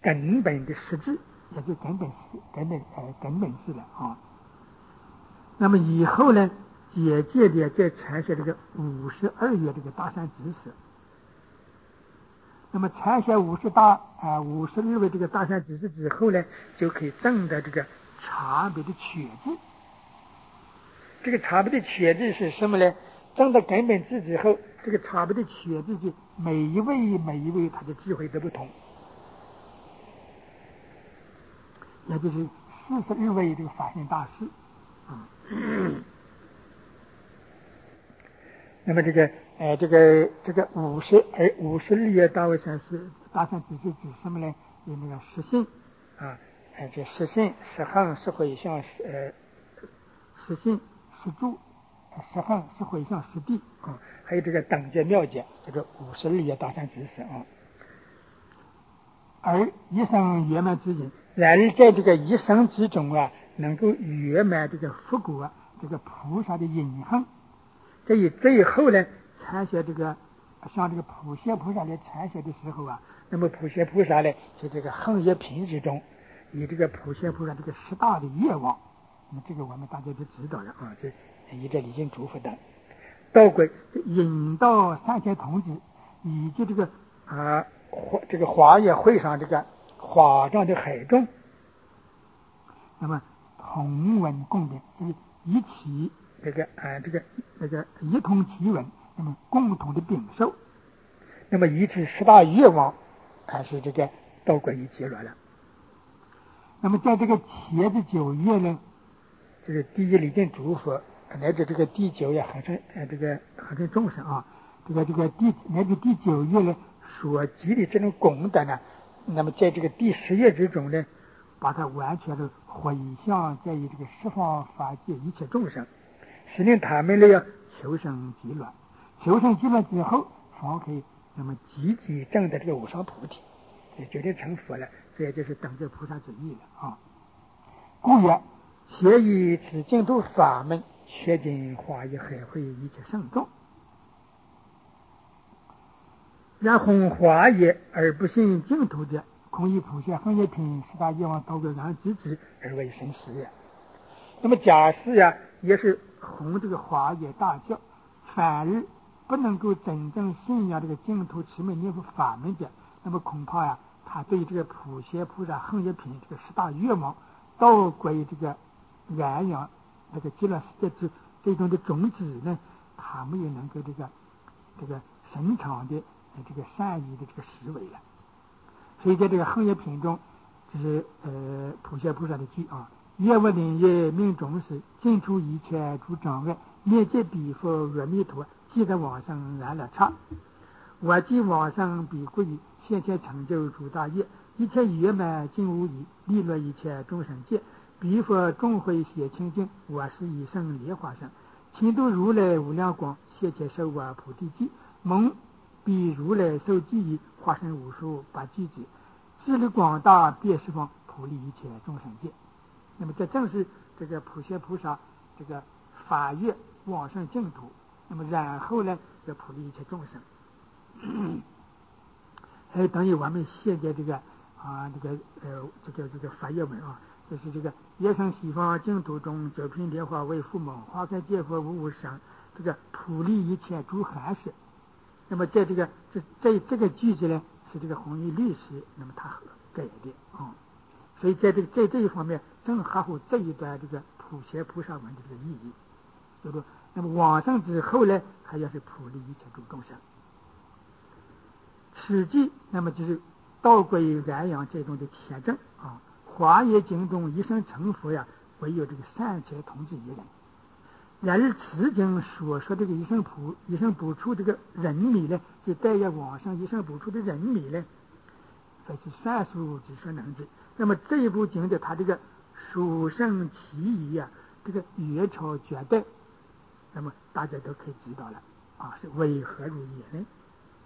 根本的实质，也就根本是了啊。那么以后呢，接着再阐写这个52页这个大善知识。那么阐写52位这个大善知识之后呢，就可以证得这个差别的确知。这个差别的确知是什么呢？证得根本智之后，这个差别的确知是每一位他的智慧都不同，也就是42位这个法性大师啊。那么这个52页大善知识指什么呢？有那个实性啊，这实性、实行、实回向、实性、实住、实行、实回向、实地啊，还有这个等觉妙觉，这个52页大善知识啊。而一生圆满之人，然而在这个一生之中啊，能够圆满这个佛果，这个菩萨的隐行。最后呢，阐写这个像这个普贤菩萨来阐写的时候啊，那么普贤菩萨呢，在这个恒业品之中，以这个普贤菩萨这个10大的愿望，那么这个我们大家都知道了啊，这以这礼敬嘱咐的，道归引导3000童子，以及这个华严会上这个华藏的海众，那么同文共秉，就是一起一同其文，那么共同的秉受，那么以此10大愿望，还是这个道归于结论了。那么在这个前的9页呢，这个第一礼敬嘱咐，乃至这个第9页恒生众生啊，乃至第9页呢所积的这种功德呢，那么在这个第10页之中呢，把它完全的回向在于这个十方法界一切众生，使令他们呢要求生极乐，求生极乐之后，方可以那么积极证的这个无上菩提，也决定成佛了。这也就是等着菩萨之意了啊。故曰：且以此净土法门，确尽化以海会一切圣众。然弘华业而不信净土者，恐以普贤恒业品10大愿望道归然之之而为神实也。那么假使呀，也是弘这个华业大教，反而不能够真正信仰这个净土持名念佛法门者，那么恐怕呀，他对这个普贤菩萨恒业品这个10大愿望道归这个安养这个极乐世界这种的种子呢，他没有能够这个深长的这个善意的这个思维了。所以在这个恒业品中，就是普贤菩萨的句啊，愿我灵业命中时，尽除一切诸障碍，灭界彼佛阿弥陀，即得往生安乐刹。我即往生彼国语，现前成就诸大业，一切圆满尽无疑，利乐一切众生界。彼佛众会写清净，我是一生莲花生，亲度如来无量光，现前受我菩提记，蒙彼如来受记忆，化身无数八句子，智力广大，遍十方，普利一切众生界。那么这正是这个普贤菩萨这个法愿往生净土，那么然后呢，要普利一切众生。还等于我们现在这个法愿文啊，就是这个夜生西方净土中，九品莲花为父母，花开见佛无无生，这个普利一切诸寒舍。那么在这个句子呢，是这个弘一律师那么他改的啊，所以在这一方面正合乎这一段这个普贤菩萨文的这个意义，对不？那么往生之后呢，还要是普利一切诸众生。此句那么就是道归安养这种的铁证啊。华严经中一生成佛呀，唯有这个善财童子一人。然而此经所说这个一生补处这个人米呢，就带要往上一生补处的人米呢，这是算数之所能知。那么这一部经的它这个殊胜奇异啊，这个远超绝代，那么大家都可以知道了啊，是为何如也呢？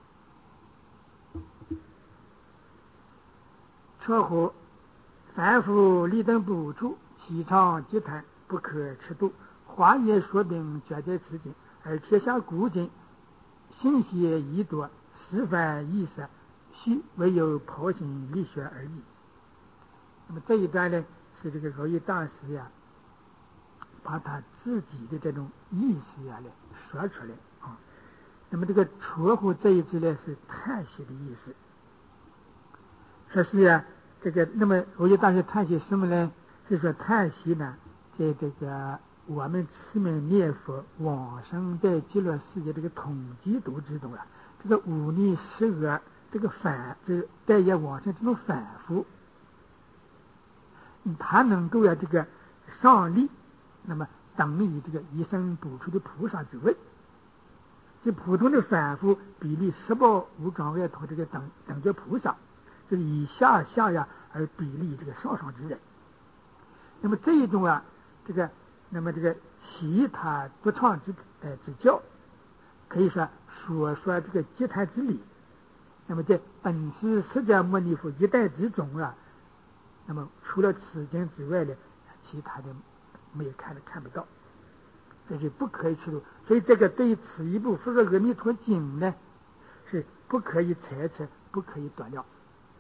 车祸凡夫立等补处，其常极谈，不可尺度。华严说明绝在此经，而天下古今信息宜多，十分易色， 虚唯有剖心理学而已。那么这一段呢，是这个蕅益大师呀，把他自己的这种意思呀来说出来啊。那么这个撮乎这一字呢，是叹息的意思。说是呀，这个那么蕅益大师叹息什么呢？是说叹息呢，在这个我们持名念佛往生在极乐世界这个统计度之中啊，这个五逆十恶这个就是待业往生这种反复，他能够这个上力，那么等于这个一生补出的菩萨之位。这普通的反复比例十报无障碍图这个等觉菩萨，就是以下呀而比例这个上之人。那么这一种那么这个其他独创之教，可以说这个集谈之理。那么在本师释迦牟尼佛一代之中啊，那么除了此经之外呢，其他的没有看不到，这是不可以去读。所以这个对于此一部《佛说阿弥陀经》呢，是不可以猜测，不可以断了。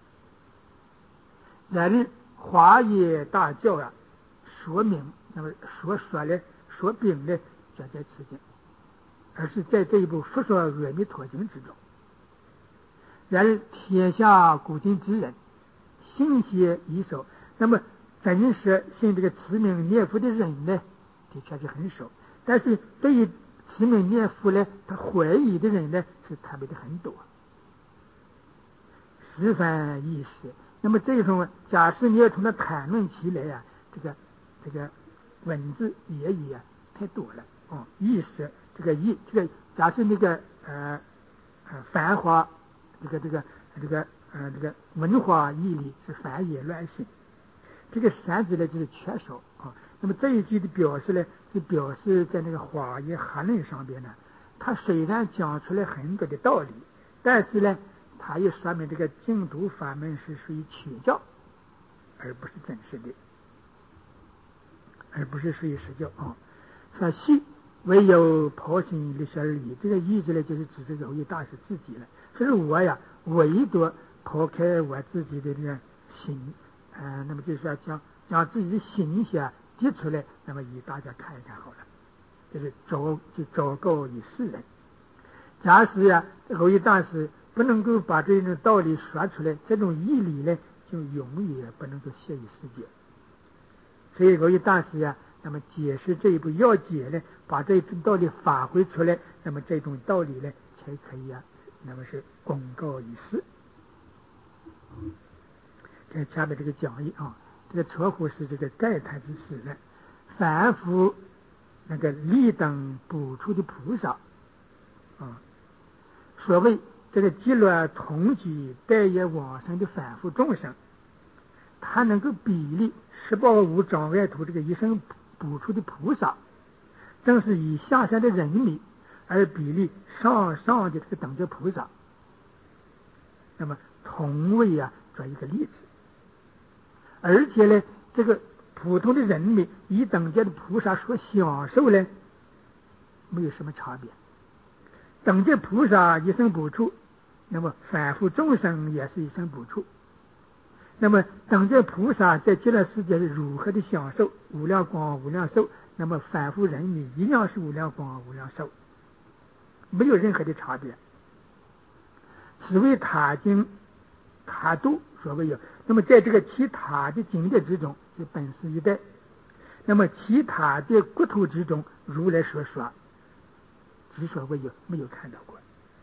然而华严大教啊，说明那么说明呢，就在此经，而是在这一部《佛说阿弥陀经》之中。然而天下古今之人信邪已少，那么真实信这个持名念佛的人呢，的确是很少。但是对于持名念佛呢，他怀疑的人呢，是特别的很多，十分意识。那么这种假使你要从它谈论起来呀，这个文字言语啊太多了意识这个假设那个繁华这个文化义理是繁言乱行，这个三字呢就是缺少啊。那么这一句的表示呢，是表示在那个华严含论上边呢，他虽然讲出来很多的道理，但是呢，他也说明这个净土法门是属于取教，而不是真实的，而不是属于实教啊。说系唯有剖心理学而已，这个意思呢，就是指这个蕅益大师自己了。就是我呀，唯独抛开我自己的这个心，那么就是说将自己的心想提出来，那么与大家看一看好了，就是昭告于世人。假使呀，蕅益大师不能够把这种道理说出来，这种义理呢，就永远不能够现于世界。所以蕅益大师呀，那么解释这一部要解呢，把这种道理发挥出来，那么这种道理呢，才可以那么是公告于世。这下面这个讲义这个撮乎是这个概谈之事呢，凡夫那个立等补处的菩萨所谓这个极乐同居待业往生的凡夫众生，他能够比例十报无障碍图这个一生补处的菩萨，正是以下山的人民而比例上的这个等觉菩萨，那么同为做一个例子。而且呢，这个普通的人民以等觉的菩萨所享受呢，没有什么差别。等觉菩萨一生补处，那么凡夫众生也是一生补处。那么等觉菩萨在极乐世界是如何的享受无量光无量寿，那么凡夫人民一样是无量光无量寿，没有任何的差别。此为他经他度所谓有。那么在这个其他的经典之中，是本师一代，那么其他的国土之中，如来所说只所谓有，没有看到过，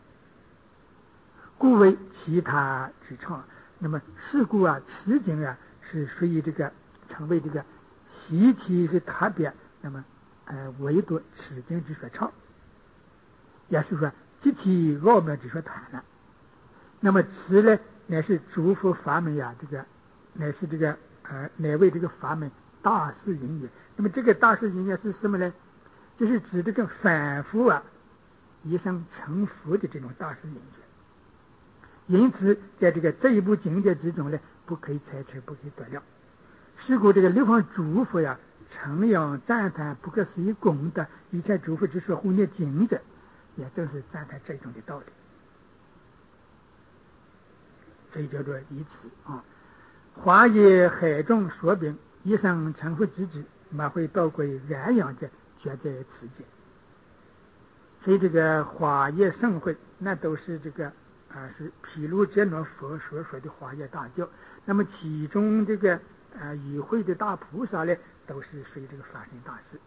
故为其他之创。那么是故此经是属于这个成为这个稀奇是特别，那么唯独此经之所创，也是说极其奥妙之所谈了。那么此呢，乃是诸佛法门乃是这个乃为这个法门大事因也。那么这个大事因也是什么呢？就是指这个反复一生成佛的这种大事因缘。因此在这一部经典之中呢，不可以猜测，不可以断了。是故这个六方诸佛承扬赞叹不可思议功德，一切诸佛之所护念经者，也正是赞叹这种的道理。 这叫做依此啊。华业海众所禀，一生成佛之旨，马会道归安养者，绝在此间。所以这个华业盛会，那都是这个是毗卢遮那佛所说的华业大教。那么其中这个与会的大菩萨呢，都是属于这个法身大士。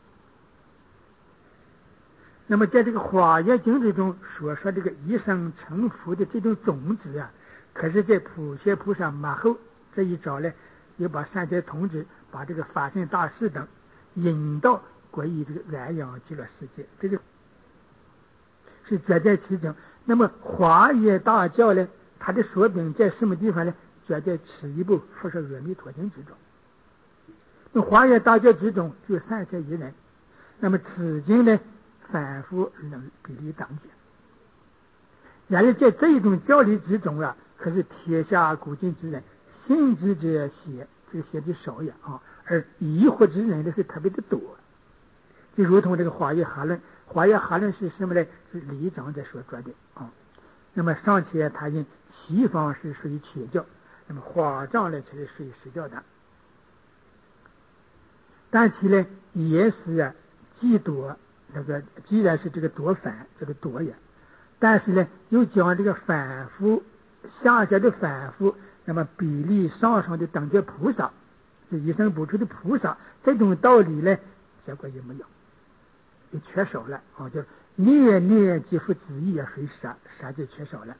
那么在这个华严经之中所说这个一生成佛的这种种子啊，可是在普贤菩萨马后这一招呢，又把三界童子把这个法身大士等引到归于这个安养极乐世界，这个是绝在其中。那么华严大教呢，它的所秉在什么地方呢？绝在此一部佛说阿弥陀经之中。那华严大教之中就31人，那么此经呢反复能比例当卷。然而在这一种教理之中啊，可是天下古今之人信之者写，这个写的少呀而疑惑之人呢是特别的多。就如同这个华严哈论，华严哈论是什么呢？是李长在所说的那么尚且他因西方是属于缺教，那么华藏呢才是属于实教的。但其呢也是既多那个，既然是这个多反，这个多也，但是呢又将这个反复下下的反复，那么比例上的等觉菩萨，这一生不出的菩萨，这种道理呢结果也没有，也缺少了就念念即复子意随杀就缺少了。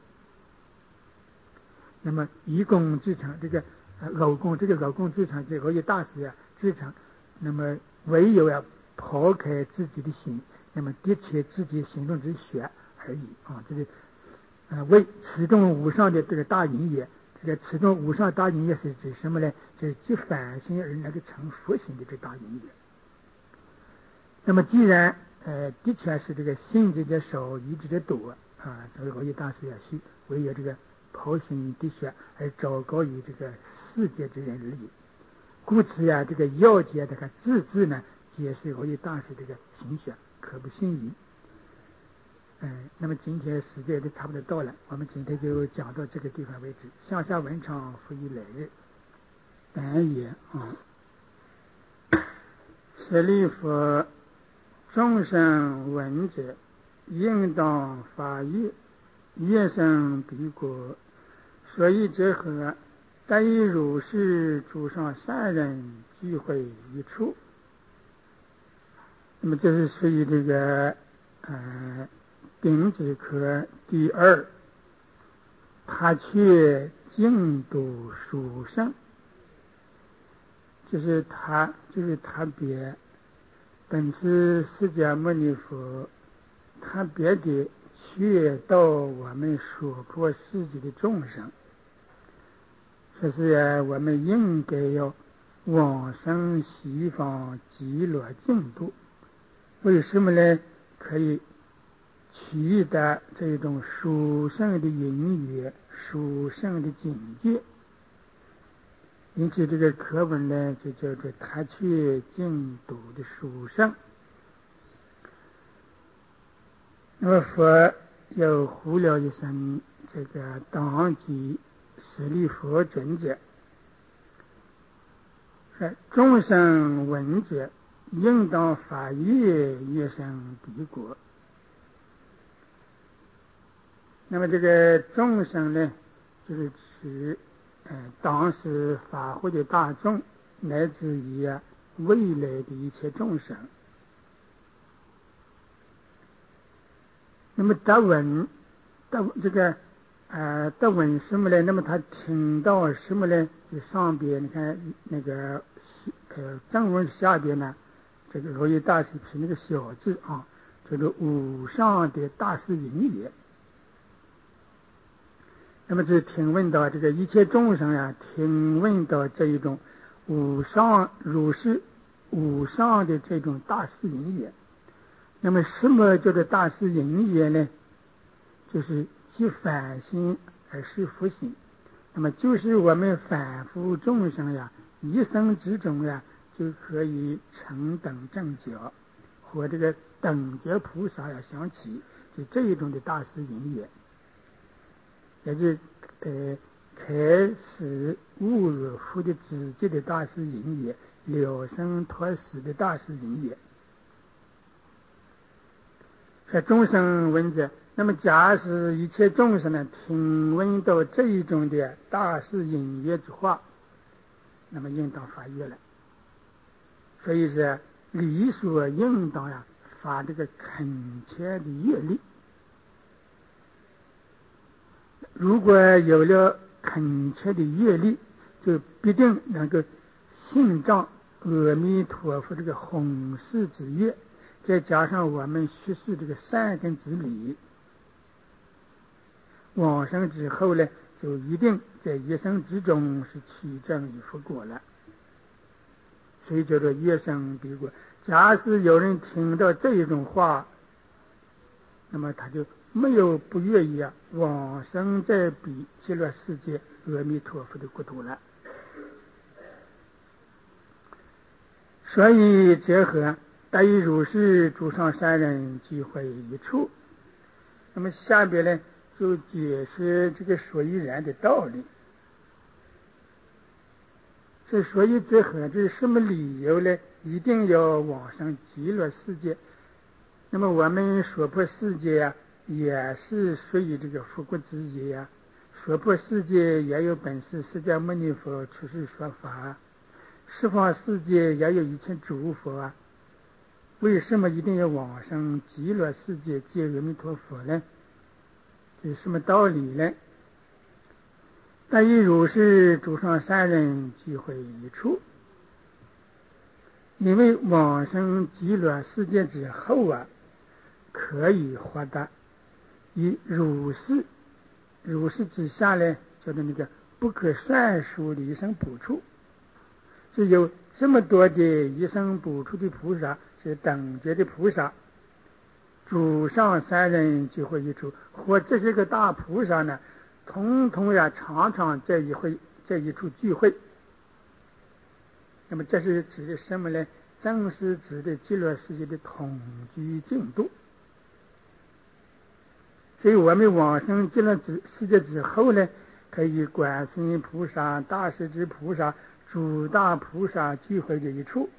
那么以功至诚，这个偶功，这个偶功至诚，这偶一大师至诚，那么唯有抛开自己的心，那么的确自己心中之学而已这是为此中无上的这个大因也。这个此中无上大因也是指什么呢？就是即反心而那个成佛心的这大因也。那么既然的确是这个信之的少，疑之的多所以偶一大师也是唯有这个抛心的学而昭告于这个世界之人而已。故此这个要解这个字呢，皆是偶一大师这个心学，可不信疑。那么今天时间都差不多到了，我们今天就讲到这个地方为止。向下文章复以来日。但也舍利弗，众生闻者，应当发愿，愿生彼国。所以者何？但以如是诸上善人聚会一处。那么这是属于这个丙子科第2，他却净土殊胜，就是他别本是释迦牟尼佛，他别的劝导我们娑婆世界的众生，说是我们应该要往生西方极乐净土。为什么呢？可以取得这种殊胜的因缘，殊胜的境界。因此这个课文呢就叫做他却净土的殊胜。那么佛又呼了一声这个当即舍利弗尊者，说众生闻者，应当发愿，愿生彼国。那么这个众生呢，就是指当时法会的大众，乃至于未来的一切众生。那么得闻这个得闻什么呢？那么他听到什么呢？就上边你看那个正文下边呢，这个罗一大师凭那个小字这个无上的大师因缘。那么就听闻到这个一切众生听闻到这一种无上如是无上的这种大师因缘。那么什么叫做大师因缘呢？就是即反心而是佛心。那么就是我们凡夫众生一生之中就可以成等正觉，和这个等觉菩萨相齐，就这一种的大师因缘。也就才是侮辱佛的自己的大师因也，了生脱死的大师因也。说众生闻者，那么假使一切众生呢，听闻到这一种的大师因也之话，那么应当发愿了。所以是理所应当呀，发这个恳切的愿力。如果有了恳切的愿力，就必定能够信仗阿弥陀佛这个弘誓之愿，再加上我们学习这个善根之理，往生之后呢，就一定在一生之中是取证与佛果了。所以叫做业生彼果。假使有人听到这一种话，那么他就没有不愿意往生在彼极乐世界阿弥陀佛的国土了。所以结合得以如是诸上善人聚会一处。那么下边呢，就解释这个所以然的道理。这所以结合这是什么理由呢？一定要往生极乐世界。那么我们娑婆世界也是属于这个佛国之业娑婆世界也有本师释迦牟尼佛出世说法，十方世界也有一切诸佛为什么一定要往生极乐世界见阿弥陀佛呢？这是什么道理呢？但以如是诸上善人聚会一处，因为往生极乐世界之后可以获得以如是之下呢，叫做那个不可算数的一生补处。是有这么多的一生补处的菩萨，是等觉的菩萨，诸上善人聚会一处，或这些个大菩萨呢，统统常常在一处聚会。那么这是指的什么呢？正是指的极乐世界的统居净土。所以我们往生极乐世界之后呢，可以观世音菩萨、大势至菩萨、诸大菩萨聚会的一处。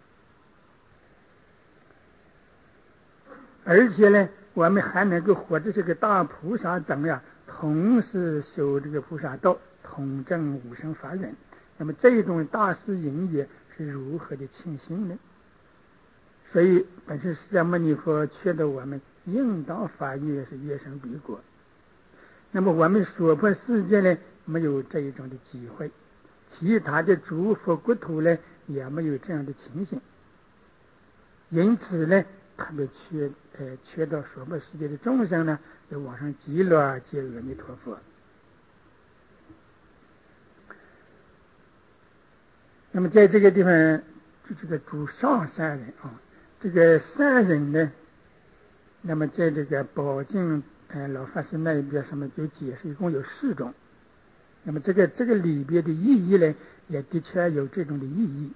而且呢，我们还能够和这些个大菩萨等同时修这个菩萨道，统证五乘法忍。那么这种大师因也是如何的庆幸呢？所以本师释迦牟尼佛劝导我们应当发愿是业生彼果。那么我们娑婆世界呢，没有这一种的机会，其他的诸佛国土呢，也没有这样的情形。因此呢，特别劝导娑婆世界的众生呢，要往生极乐见阿弥陀佛。那么在这个地方，这个诸上善人这个善人呢，那么在这个宝镜老法师那一边上面就解释，一共有4种。那么这个里边的意义呢，也的确有这种的意义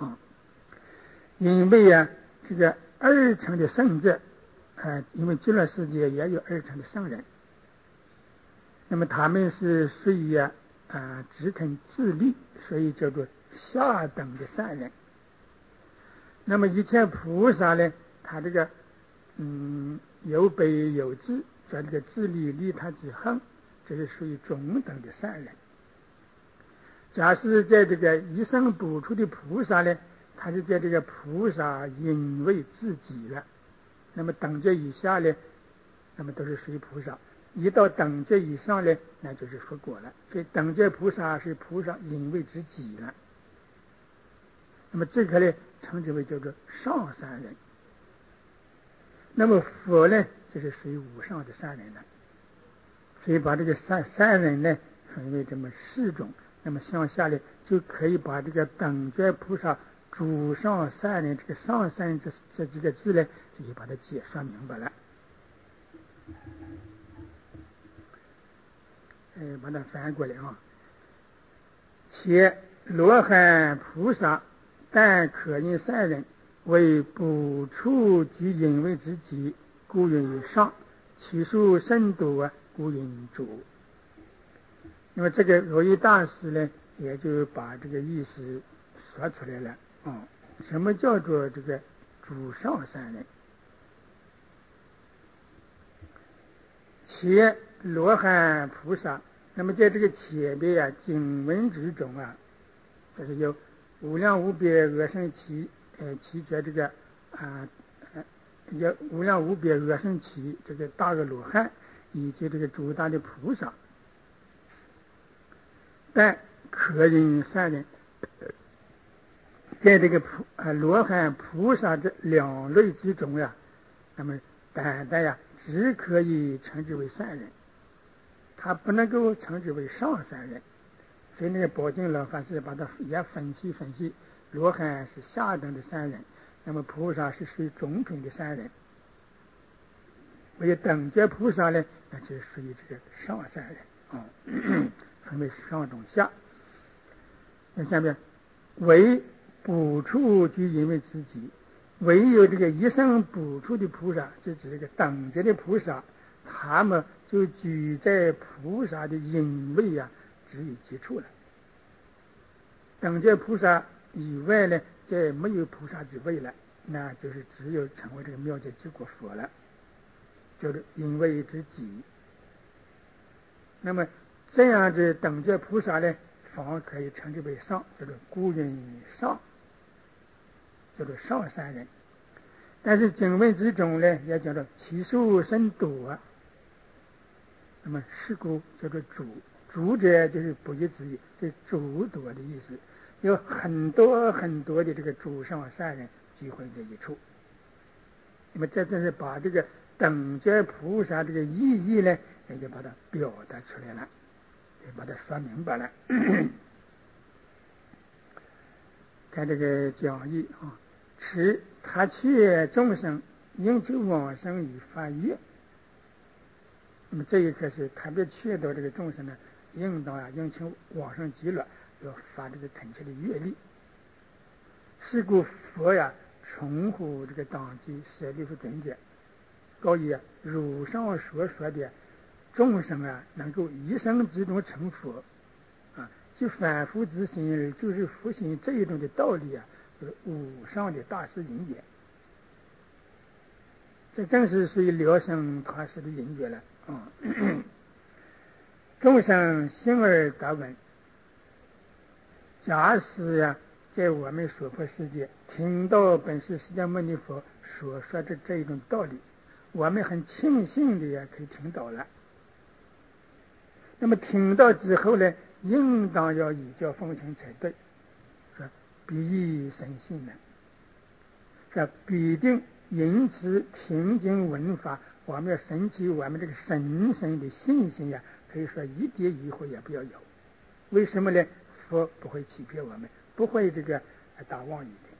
因为这个二乘的圣者因为极乐世界也有二乘的圣人，那么他们是属于只肯自利，所以叫做下等的善人。那么一切菩萨呢，他这个有悲有智，在这个自利利他之恨，这是属于中等的善人。假使在这个一生补处的菩萨呢，他是在这个菩萨因为自己了。那么等觉以下呢，那么都是属于菩萨；一到等觉以上呢，那就是佛果了。所以等觉菩萨是菩萨因为自己了。那么这个呢，称之为叫做上善人。那么佛呢，就是属于无上的善人了。所以把这个善人呢分为这么4种。那么向下呢，就可以把这个等觉菩萨、诸上善人，这个上善人这几个字呢，就把它解说明白了。把它翻过来且罗汉菩萨但可因善人为补处及因为之己，故云上；其数甚多故云主。 那么这个罗伊大师呢，也就把这个意思说出来了。什么叫做这个主上善人？且罗汉菩萨，那么在这个前边经文之中就是有无量无边恶圣祇，其觉这个有无量无边恶圣祇这个大恶罗汉，以及这个诸大的菩萨，但可人善人，在这个罗汉菩萨这两类之中那么单单只可以称之为善人，他不能够称之为上善人。所以那个宝镜老法师把它也分析，罗汉是下等的善人，那么菩萨是属于中品的善人，为等觉菩萨呢，那就属于这个上善人分为上中下。那下面为补处就因为自己，唯有这个一生补处的菩萨，就指这个等觉的菩萨，他们就居在菩萨的因位只有接触了。等觉菩萨以外呢，再没有菩萨之位了，那就是只有成为这个妙觉结果佛了，就是因位之己。那么这样子等觉菩萨呢，反而可以称之为上，叫做故人上，叫做上善人。但是经文之中呢，也讲到其数甚多，那么是故叫做主者就是不义之意，是主多的意思，有很多很多的这个主上善人聚会在一处。那么这正是把这个等觉菩萨这个意义呢，也就把它表达出来了，也把它说明白了。看这个讲义持他却众生应求往生以发愿。那么这一刻是特别劝导这个众生呢，应当应求往生极乐，要发这个恳切的愿力。是故佛重复这个当机舍利弗准者，告以如上所说的众生能够一生之中成佛就反复之心就是复心这一种的道理就是无上的大师因缘。这正是属于了生他师的因缘了众生幸而得闻。假使在我们娑婆世界听到本师释迦牟尼佛所说的这一种道理，我们很庆幸的可以听到了。那么听到之后呢，应当要依教奉行才对，说必以深信说必定因此听经闻法，我们要升起我们这个深深的信心可以说一点疑惑也不要有。为什么呢？佛不会欺骗我们，不会这个打妄语的。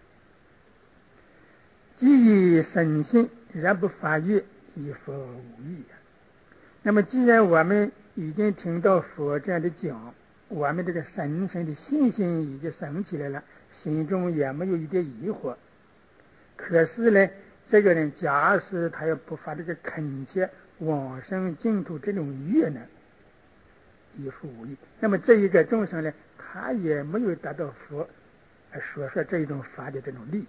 既以深信然不发愿，以佛无益那么既然我们已经听到佛这样的讲，我们这个深深的信心已经升起来了，心中也没有一点疑惑。可是呢，这个人假使他要不发这个恳切往生净土这种愿呢，以佛无益。那么这一个众生呢，他也没有达到佛所说这一种法的这种利益。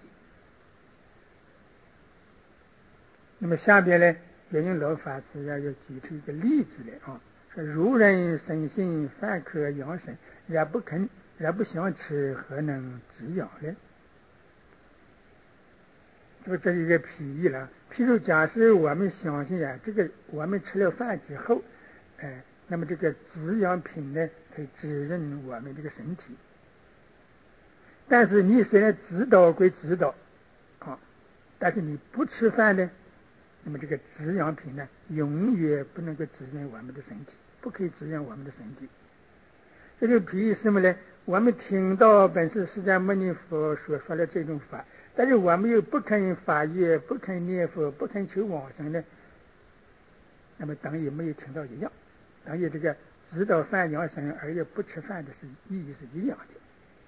那么下边呢，圆云老法师要举出一个例子来说如人深信饭可养生，然不想吃，何能止养呢？这是一个譬喻了。譬如假设我们相信这个我们吃了饭之后那么这个滋养品呢可以滋润我们这个身体，但是你虽然知道归知道但是你不吃饭呢，那么这个滋养品呢永远不能够滋润我们的身体，不可以滋润我们的身体。这就比喻什么呢？我们听到本师释迦牟尼佛所说的这种法，但是我们又不肯发愿，不肯念佛，不肯求往生呢，那么等于没有听到一样，等于这个知道饭养生而又不吃饭的意义是一样的。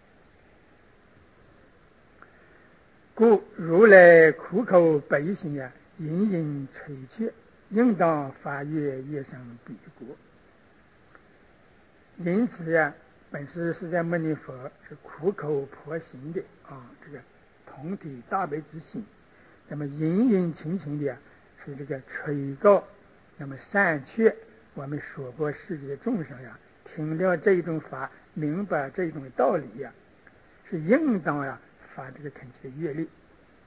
故如来苦口百姓殷殷垂切，应当发愿愿生彼国。 因此呀，本师释迦牟尼佛是苦口婆心的这个同体大悲之心，那么殷殷勤勤的是这个垂告，那么善劝我们娑婆世界的众生呀，听了这一种法，明白这一种道理呀，是应当发这个恳切的愿力，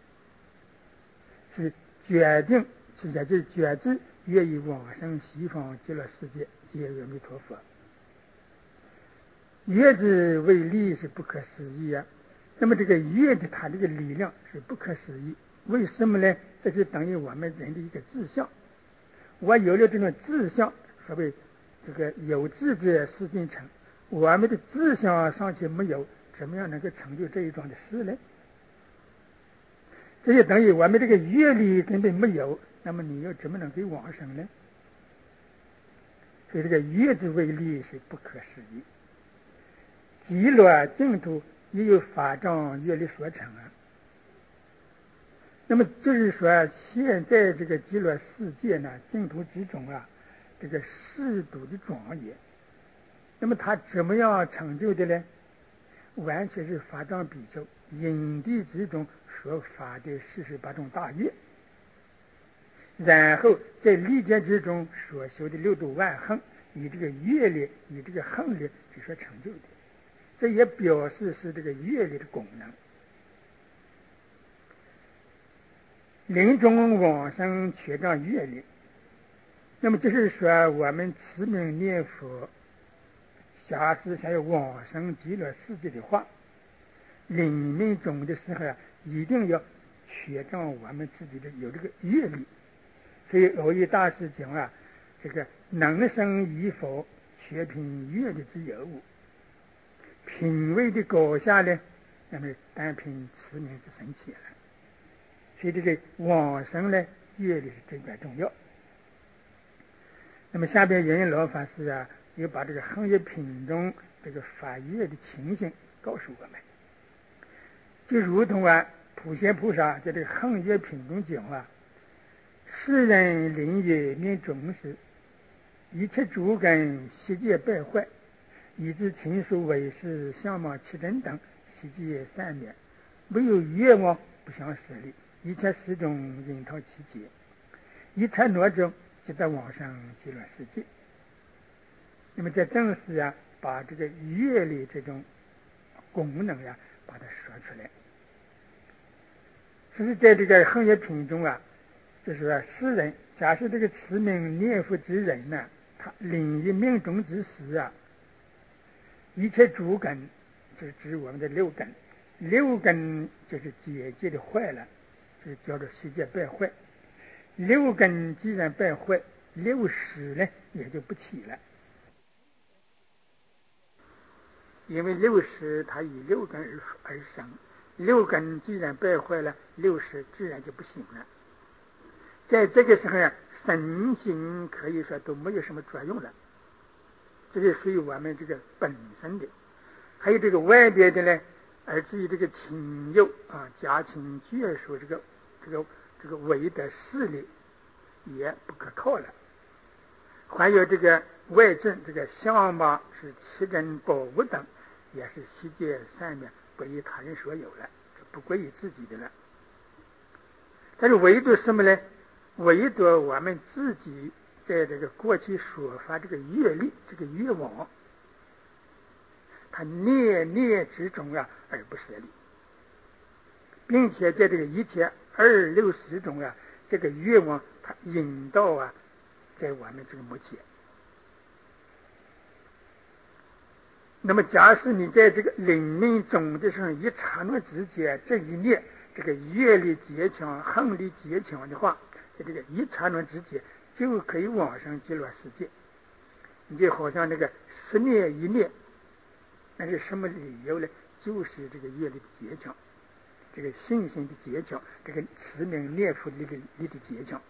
是决定就是决志愿意往生西方极乐世界见阿弥陀佛。愿之为力是不可思议啊！那么这个愿的它这个力量是不可思议，为什么呢？这就等于我们人的一个志向。我有了这种志向，所谓这个有志者事竟成。我们的志向尚且没有，怎么样能够成就这一桩的事呢？这就等于我们这个愿力根本没有，那么你又怎么能够往生呢？所以这个愿之为力是不可思议。极乐净土也有法藏愿力所成啊。那么就是说，现在这个极乐世界呢，净土之中这个世度的庄严，那么他怎么样成就的呢？完全是法藏比丘因地之中所发的48种大愿，然后在历劫之中所修的6度万行，以这个愿力以这个行力之所成就的。这也表示是这个愿力的功能。临终往生缺障愿力，那么就是说我们持名念佛，假使想要往生极乐世界的话，临命终的时候一定要缺障我们自己的有这个愿力。所以耦一大师讲这个能生一佛，却凭愿力之有无。品位的高下呢，那么单凭持名之深浅了。所以这个往生呢，愿力是最关重要。那么下边圆老法师又把这个行业品中这个发愿的情形告诉我们，就如同普贤菩萨在这个行业品中讲世人临业命终时，一切诸根悉皆败坏，以致禽兽为事相貌气真等悉皆散灭，唯有愿望不相舍离，一切时中引讨其劫，一刹那中即得往生极乐世界。那么这正是把这个愿力这种功能把它说出来。就是在这个行业品中就是说世人假设这个持名念佛之人呢，他临于命终之时一切诸根就是指我们的6根，6根就是结界的坏了，就叫做悉皆败坏。6根既然败坏，6识呢也就不起了，因为6识它以6根而生，6根既然败坏了，6识自然就不行了。在这个时候身心可以说都没有什么作用了，这是属于我们这个本身的。还有这个外边的呢，而至于这个亲友家亲眷属这个唯的势力也不可靠了。还有这个外证这个相貌是奇珍宝物等，也是悉皆散灭，归于他人所有了，不归于自己的了。但是唯独什么呢？唯独我们自己在这个过去所发这个愿力这个愿望，他念念之中而不舍离，并且在这个一切26识中这个愿望他引导在我们这个目前。那么假使你在这个临命终的时候一刹那之间，这一念这个愿力极强行力极强的话，在这个一刹那之间就可以往生极乐世界。你就好像那个10念一念，那是什么理由呢？就是这个愿力的极强，这个信心的极强，这个持名念佛力的极强。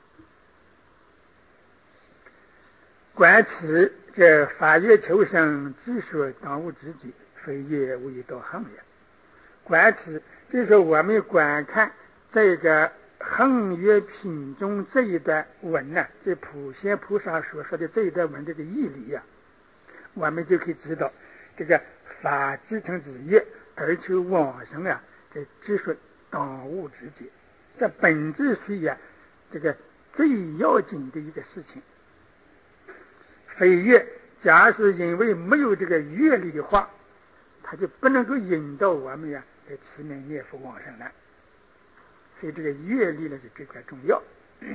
观此，这法愿求生之所当务之急，非业无一道行也。观此就是说我们观看这个行愿品中这一段文这普贤菩萨所说的这一段文这个义理我们就可以知道，这个法继承之业而求往生啊，这只属当务之急，这本质属于这个最要紧的一个事情。非越假使因为没有这个阅历的话，他就不能够引导我们在持名念佛往生了。所以这个阅历呢是这块重要。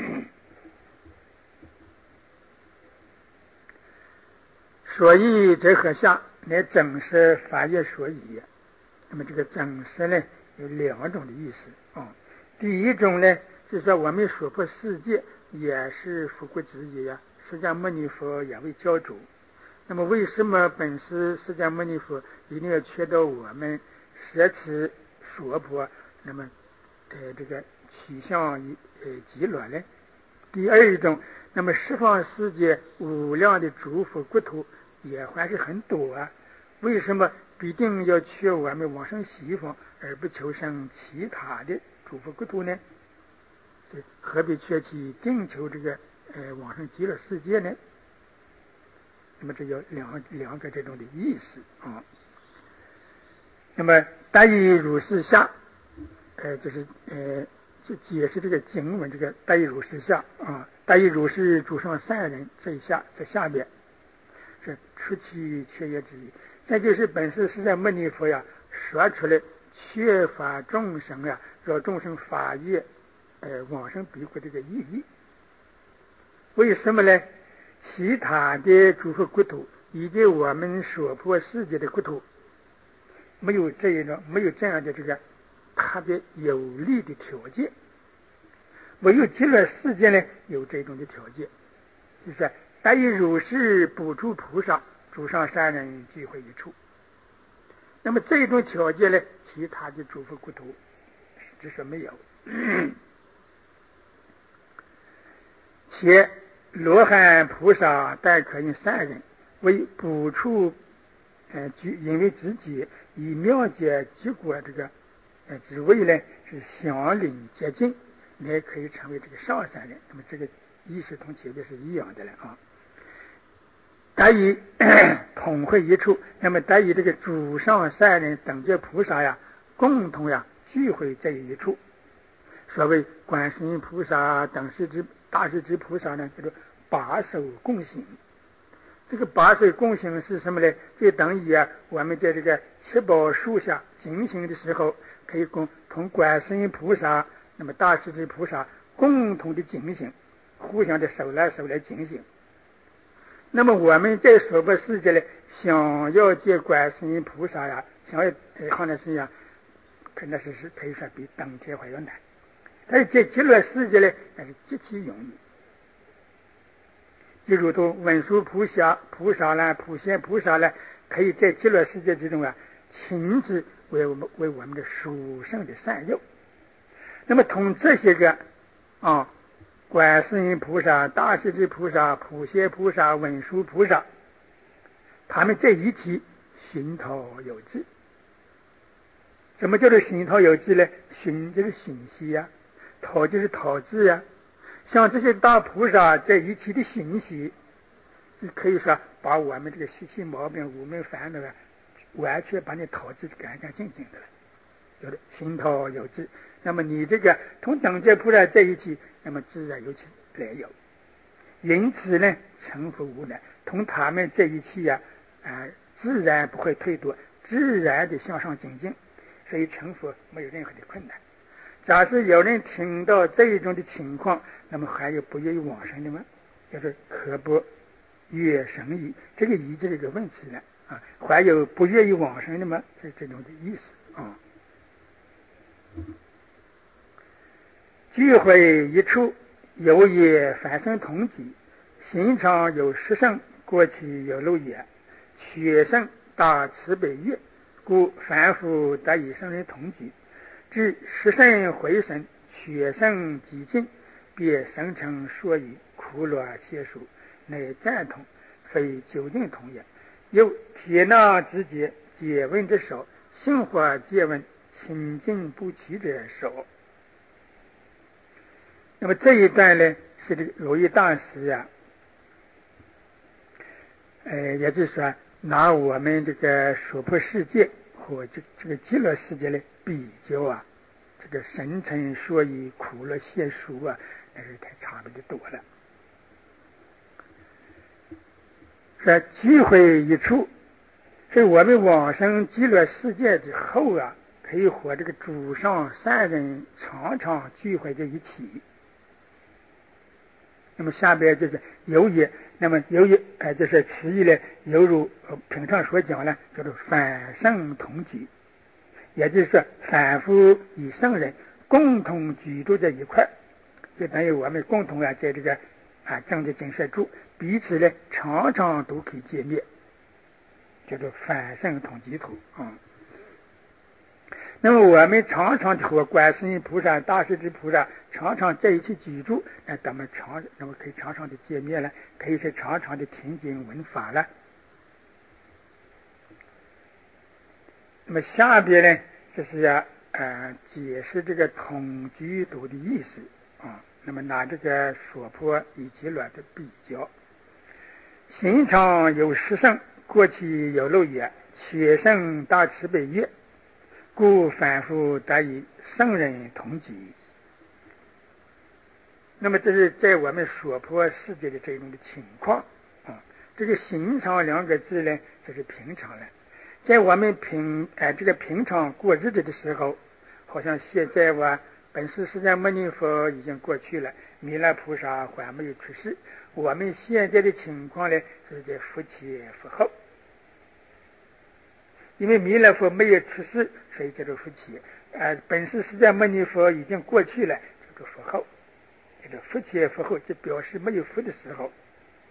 所以这和下乃真实法业所以。那么这个真实呢有两种的意思啊。第一种呢就是说我们所破世界也是佛国之一释迦牟尼佛也为教主。那么为什么本师释迦牟尼佛一定要劝导我们舍此所破，那么这个取向极乐呢？第二种，那么十方世界无量的诸佛国土也还是很多为什么必定要劝我们往生西方，而不求生其他的诸佛国土呢？何必劝其定求这个往生极乐世界呢？那么这有两个这种的意思啊。那么大意如是下，就是就解释这个经文，这个大意如是下啊，大意如是主上善人这一下，在下边是出其劝业之意。再就是本师释迦牟尼佛说出来劝发众生让众生发愿往生彼国这个意义。为什么呢？其他的诸佛国土以及我们所破世界的国土没有这样的这个特别有利的条件，唯有极乐世界呢有这种的条件，就是大以如是补助菩萨诸上善人聚会一处。那么这种条件呢，其他的诸佛国土只是没有。且罗汉菩萨但可以善人为补处因为自己以妙解结果这个职位呢是相邻接近，也可以成为这个上善人。那么这个意思同前面是一样的了啊。得以统会一处，那么得以这个主上善人等觉菩萨共同聚会在一处。所谓观世音菩萨等大势至菩萨呢，叫做把手共行。这个把手共行是什么呢？就等于我们在这个七宝树下进行的时候，可以同观世音菩萨那么大势至菩萨共同的进行，互相的手来进行。那么我们在娑婆世界呢，想要见观世音菩萨想要看的是可能是可以说比登天还要难。但是在极乐世界呢，那是极其容易。就如同文殊菩萨啦、普贤菩萨啦，可以在极乐世界之中亲自为我们的殊胜的善友。那么同这些个观世音菩萨、大势至菩萨、普贤菩萨、文殊菩萨，他们在一起熏陶有致。什么叫做熏陶有致呢？熏就是熏习陶就是陶制像这些大菩萨在一起的熏习，可以说把我们这个习气毛病、无明烦恼完全把你陶制干干净净的了，有的熏陶有致。那么你这个同等觉菩萨在一起，那么自然有其来有。因此呢，成佛无难，同他们在一起自然不会退堕，自然的向上精进，所以成佛没有任何的困难。假设有人听到这一种的情况，那么还有不愿意往生的吗？就是可不愿生矣。这个义这个问题呢还有不愿意往生的吗？这种的意思聚会一处，有也反生同体，心常有十圣，过去有漏也。学圣大慈悲愿，故凡夫得以生人同体。至十圣回神，学圣极尽，便生成说语，苦乐协属，乃赞同，非究竟同也。又撇那之节，解问之少，性化借问，清净不齐者少。那么这一段呢，是这个如意大师也就是说拿我们这个娑婆世界和这个极乐世界的比较啊，这个神成说以苦乐现殊啊，那是太差别的多了。这机会一出，是我们往生极乐世界之后啊，可以和这个诸上善人常常聚会在一起。那么下边就是由于，那么由于就是词义呢，犹如平常所讲呢，叫做反圣同居，也就是说凡夫与圣人共同居住在一块，就等于我们共同在这个正的精舍住，彼此呢常常都可以见面，叫做反圣同居土啊。那么我们常常和观世音菩萨、大势至菩萨常常在一起居住，那咱们那么可以常常的见面了，可以是常常的听经闻法了。那么下边呢，这是解释这个同居土的意思啊。那么拿这个娑婆与极乐的比较，心常有十圣，过去有漏也，且圣大慈悲也。故凡夫得与圣人同居。那么这是在我们娑婆世界的这种的情况啊。这个心常两个字呢，这是平常了。在我们这个平常过日子的时候，好像现在本师释迦牟尼佛已经过去了，弥勒菩萨还没有出世。我们现在的情况呢，是在佛前佛后。因为弥勒佛没有出世，所以叫做佛前。本师释迦牟尼佛已经过去了，叫做佛后。这个佛前佛后就表示没有佛的时候。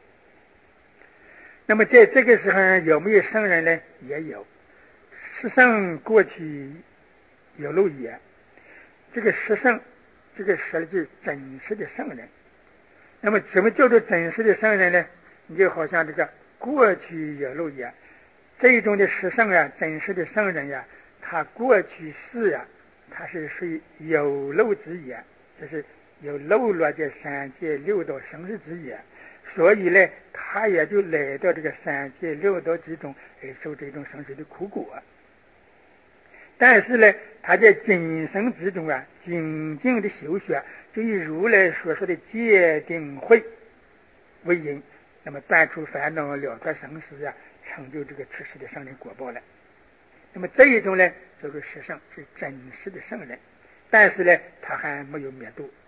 那么在这个时候有没有圣人呢？也有。十圣过去有漏也。这个十圣，这个十就是真实的圣人。那么怎么叫做真实的圣人呢？你就好像这个过去有漏也。这一种的十圣啊，真实的圣人呀，他过去世呀，他是属于有漏之也，就是有漏落在三界六道生死之也，所以呢，他也就来到这个三界六道之中，受这种生死的苦果。但是呢，他在今生之中啊，精进的修学，就以如来所说的戒定慧为因，那么断除烦恼，了脱生死啊，成就这个出世的圣人果报了。那么这一种呢，这个实上是真实的圣人，但是呢，他还没有灭度。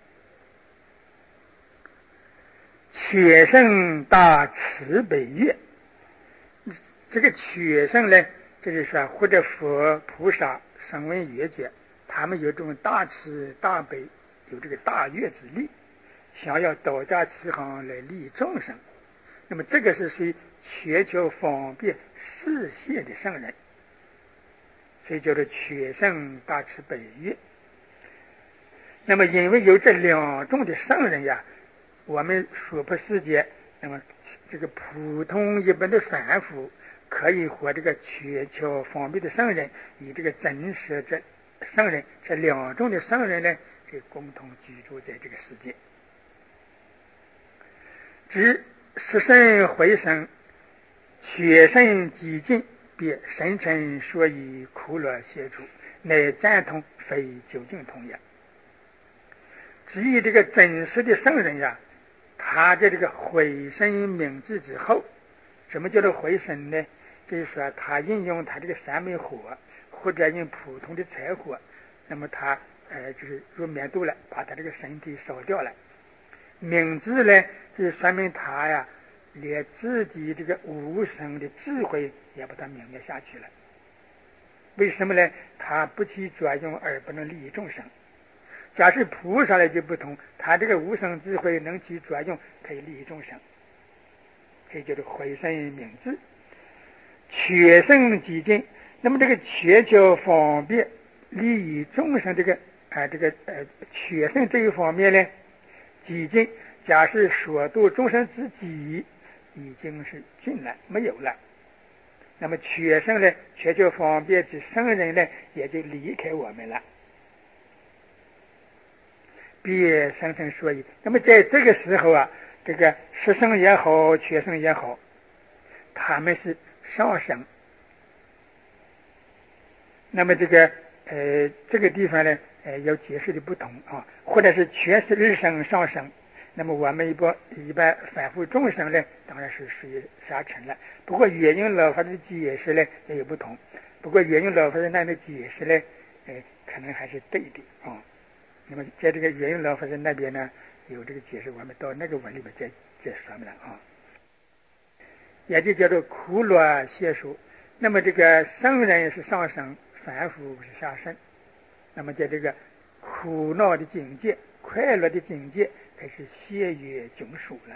且圣大慈悲业，这个且圣呢，这就是说或者佛菩萨声闻缘觉，他们有这种大慈大悲，有这个大愿之力，想要导驾慈航来利益众生。那么这个是属于全球方便视线的圣人，所以叫做全圣大慈悲业。那么因为有这两种的圣人呀，我们娑婆世界，那么这个普通一般的凡夫可以和这个全球方便的圣人，以这个真实这圣人这两种的圣人呢，这共同居住在这个世界。指十圣回生，血圣极尽，别神臣说以苦乐协助，乃赞同非究竟同也。至于这个真实的圣人呀，他在这个回身明智之后，什么叫做回身呢？就是说他运用他这个三昧火，或者用普通的柴火，那么他就是入灭度了，把他这个身体烧掉了。明智呢，就说明他呀，连自己这个无生的智慧也把它泯灭下去了。为什么呢？他不起作用而不能利益众生。假设菩萨呢就不同，他这个无生智慧能起作用，可以利益众生，这叫做回身明智。全圣极尽，那么这个全球方便利益众生全圣这一方面呢，极尽，假设所度众生之己已经是尽了，没有了，那么全圣呢，全球方便之圣人呢，也就离开我们了。别生成所以，那么在这个时候啊，这个十圣也好，全圣也好，他们是上升。那么这个地方呢，有解释的不同啊，或者是全是日升上升。那么我们一般反复众生呢，当然是属于下乘了。不过原因老法的解释呢也有不同。不过原因老法的那边解释呢，可能还是对的啊。那么在这个原因老法的那边呢，有这个解释，我们到那个文里面再说明了啊。也就叫做苦乐谢数。那么这个圣人是上升，凡夫是下升。那么在这个苦恼的境界、快乐的境界，它是谢越均属了。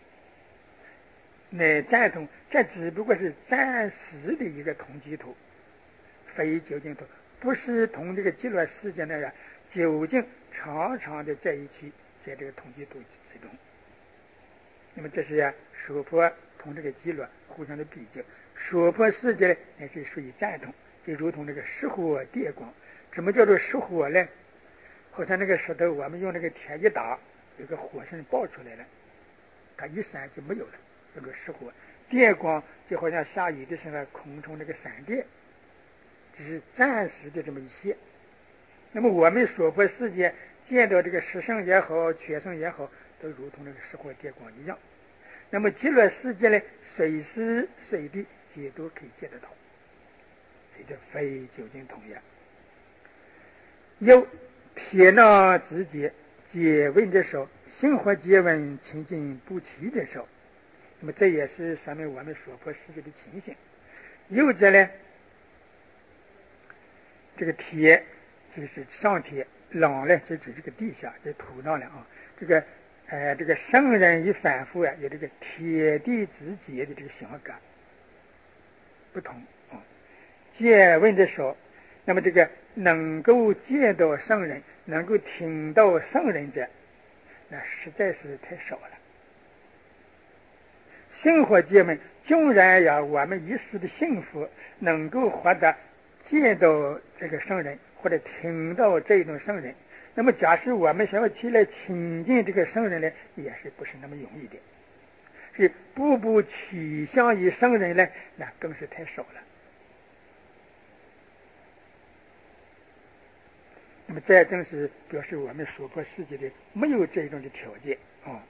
那赞同，这只不过是暂时的一个同居土，非究竟土，不是同这个极乐世界那样究竟常常的在一起，在这个同居土之中。那么这是娑婆同这个极乐互相的比较。娑婆世界呢是属于赞同，就如同这个石火电光。什么叫做石火呢？好像那个石头，我们用那个铁一打，有个火星爆出来了，它一闪就没有了，叫做石火。电光就好像下雨的时候空中那个闪电，只是暂时的这么一些。那么我们娑婆世界见到这个石圣也好，全圣也好，都如同那个石火电光一样。那么极乐世界呢，随时随地皆都可以见得到，这叫非究竟同样。有撇捺之解，解问之手，心或解问清净不取之手。那么这也是说明我们娑婆世界的情形。有者呢，这个铁就是上铁，朗呢就指这个地下，这土壤了啊。这个圣人与凡夫啊，有这个铁地之解的这个相感不同啊。见闻的少，那么这个能够见到圣人，能够听到圣人者，那实在是太少了。生活界们，纵然呀，我们一时的幸福，能够获得见到这个圣人，或者听到这种圣人，那么假使我们想要起来亲近这个圣人呢，也是不是那么容易的。是步步趋向于圣人呢，那更是太少了。那么这正是表示我们娑婆世界的没有这种的条件啊。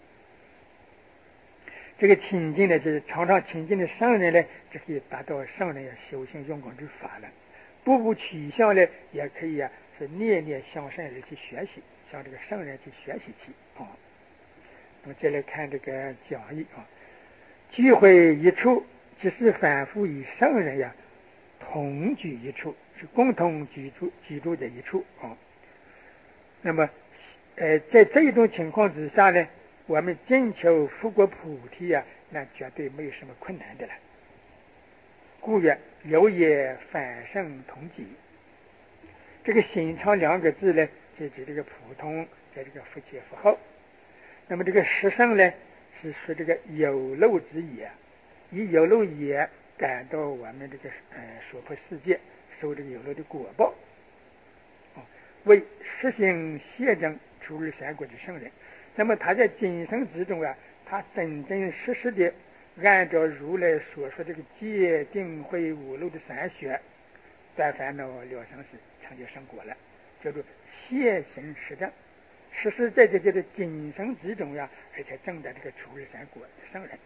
这个亲近呢，就是常常亲近的圣人呢，就可以达到圣人修行用功之法了。步步趋向呢，也可以是念念向圣人去学习，向这个圣人去学习去啊。那么再来看这个讲义啊，聚会一处，即是反复与圣人同居一处，是共同居住在一处啊。那么在这一种情况之下呢，我们尽求复国菩提那绝对没有什么困难的了。故曰留也反圣同己。这个心肠两个字呢，就指这个普通，在这个福气符号。那么这个实圣呢，是说这个有漏之也，以有漏也感到我们这个娑婆世界受这个有漏的果报。为实行现证出入三国之圣人，那么他在今生之中他真真实实的按照如来所说这个戒定慧五漏的三学，断烦恼了生死，成就圣果了，叫做现行实证，实实在在的今生之中而且证得这个出入三果的圣人。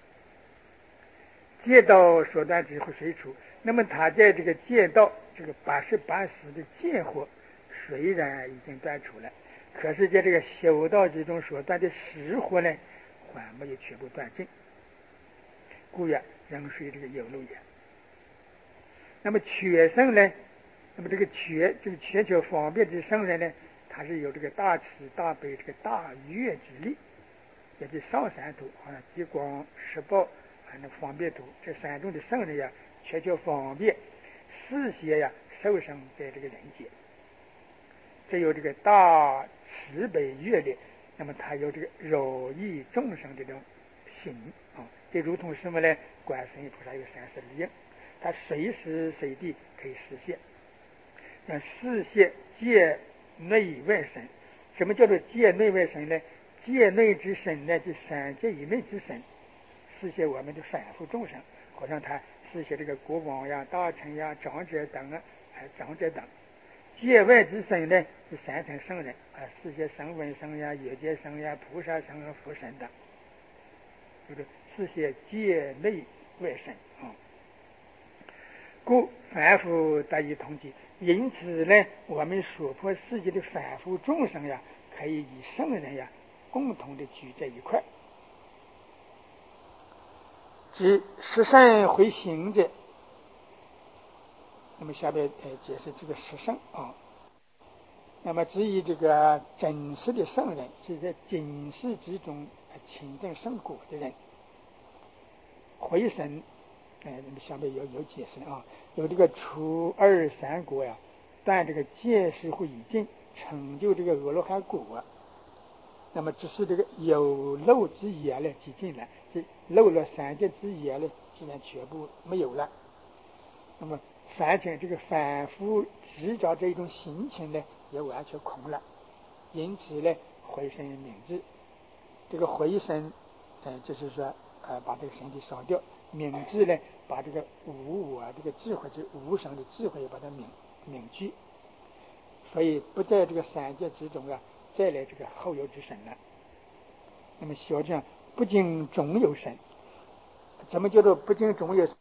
戒道所断之后随处，那么他在这个戒道这个88识的戒火虽然已经断除了，可是在这个修道之中所断的实火呢，还没有全部断尽，故曰仍属于这个有漏也。那么全圣呢，那么这个全球方便之圣人呢，他是有这个大慈大悲这个大悦之力，也就是上三途好像极光十报那方便图，这三种的圣人全球方便世些受生在这个人间。这有这个大慈悲悦力，那么他有这个饶益众生的这种心啊，就如同什么呢？观世音菩萨有30力应，他随时随地可以实现。那视现界内外神，什么叫做界内外神呢？界内之神呢，就三界以内之神，视现我们的反复众生，好像他是些这个国王呀、大臣呀、长者等啊，长者等。界外之神呢，是三层圣人啊，是些声闻圣呀、月界圣呀、菩萨圣和福神等，就是是些界内外神啊。故凡夫得以同体，因此呢，我们娑婆世界的凡夫众生呀，可以与圣人呀共同的聚在一块。即十圣会行者，那么下面解释这个十圣啊。那么至于这个真实的圣人，是在今世之中亲证圣果的人，回神，那么下面有解释啊，有这个初二三果呀，但这个戒时会已尽，成就这个阿罗汉果。那么只是这个有漏之业呢挤进来，这漏了三界之业呢，竟然全部没有了。那么凡情这个反复执着这一种心情呢，也完全空了。因此呢，回身明智，这个回身，就是说把这个身体烧掉；明智呢，把这个无我这个智慧，这无生的智慧把它铭记。所以不在这个三界之中啊，再来这个后有之神了。那么小这样不经中有神，怎么叫做不经中有神？